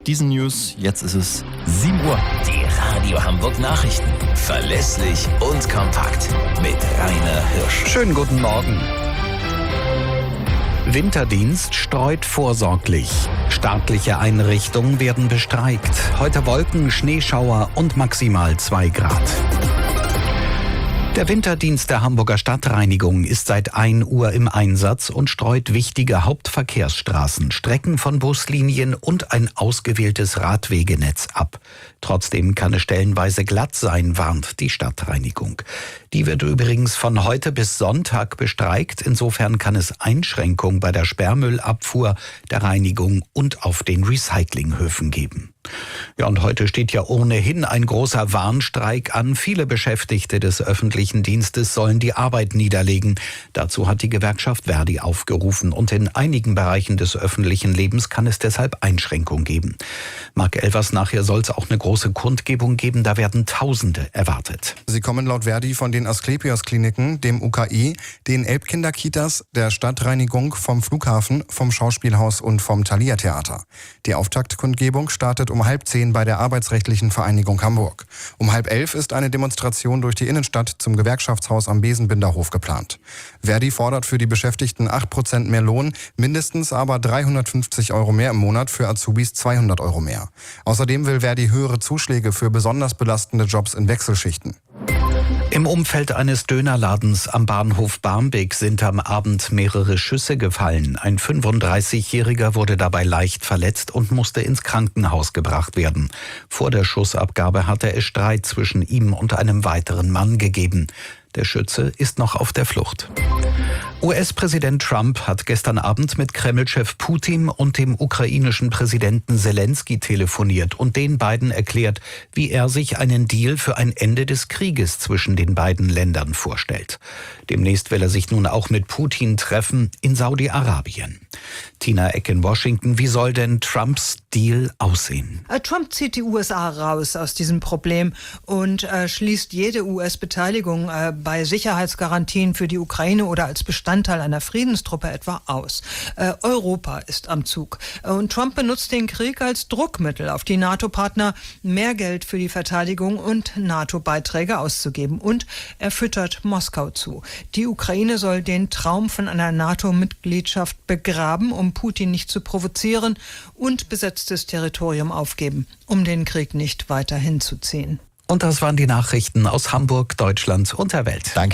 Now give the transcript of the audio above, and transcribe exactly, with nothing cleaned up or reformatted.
diesen News. Jetzt ist es sieben Uhr. Die Radio Hamburg Nachrichten. Verlässlich und kompakt. Mit Rainer Hirsch. Schönen guten Morgen. Winterdienst streut vorsorglich. Staatliche Einrichtungen werden bestreikt. Heute Wolken, Schneeschauer und maximal zwei Grad. Der Winterdienst der Hamburger Stadtreinigung ist seit ein Uhr im Einsatz und streut wichtige Hauptverkehrsstraßen, Strecken von Buslinien und ein ausgewähltes Radwegenetz ab. Trotzdem kann es stellenweise glatt sein, warnt die Stadtreinigung. Die wird übrigens von heute bis Sonntag bestreikt. Insofern kann es Einschränkungen bei der Sperrmüllabfuhr, der Reinigung und auf den Recyclinghöfen geben. Ja, und heute steht ja ohnehin ein großer Warnstreik an. Viele Beschäftigte des öffentlichen Dienstes sollen die Arbeit niederlegen. Dazu hat die Gewerkschaft Verdi aufgerufen. Und in einigen Bereichen des öffentlichen Lebens kann es deshalb Einschränkungen geben. Marc Elvers, nachher soll es auch eine große Kundgebung geben. Da werden Tausende erwartet. Sie kommen laut Verdi von den Asklepios-Kliniken, dem U K I, den Elbkinderkitas, der Stadtreinigung, vom Flughafen, vom Schauspielhaus und vom Thalia-Theater. Die Auftaktkundgebung startet um halb zehn bei der Arbeitsrechtlichen Vereinigung Hamburg. Um halb elf ist eine Demonstration durch die Innenstadt zum Gewerkschaftshaus am Besenbinderhof geplant. Verdi fordert für die Beschäftigten acht Prozent mehr Lohn, mindestens aber dreihundertfünfzig Euro mehr im Monat, für Azubis zweihundert Euro mehr. Außerdem will Verdi höhere Zuschläge für besonders belastende Jobs in Wechselschichten. Im Umfeld eines Dönerladens am Bahnhof Barmbek sind am Abend mehrere Schüsse gefallen. Ein fünfunddreißigjähriger wurde dabei leicht verletzt und musste ins Krankenhaus gebracht werden. Vor der Schussabgabe hatte es Streit zwischen ihm und einem weiteren Mann gegeben. Der Schütze ist noch auf der Flucht. U S-Präsident Trump hat gestern Abend mit Kreml-Chef Putin und dem ukrainischen Präsidenten Selensky telefoniert und den beiden erklärt, wie er sich einen Deal für ein Ende des Krieges zwischen den beiden Ländern vorstellt. Demnächst will er sich nun auch mit Putin treffen in Saudi-Arabien. Tina Eck in Washington, wie soll denn Trumps Deal aussehen? Trump zieht die U S A raus aus diesem Problem und äh, schließt jede U S-Beteiligung äh, bei Sicherheitsgarantien für die Ukraine oder als Bestandteil einer Friedenstruppe etwa aus. Äh, Europa ist am Zug. Und Trump benutzt den Krieg als Druckmittel auf die NATO-Partner, mehr Geld für die Verteidigung und NATO-Beiträge auszugeben. Und er füttert Moskau zu. Die Ukraine soll den Traum von einer NATO-Mitgliedschaft begraben, um Putin nicht zu provozieren, und besetztes Territorium aufgeben, um den Krieg nicht weiter hinzuziehen. Und das waren die Nachrichten aus Hamburg, Deutschland und der Welt. Danke.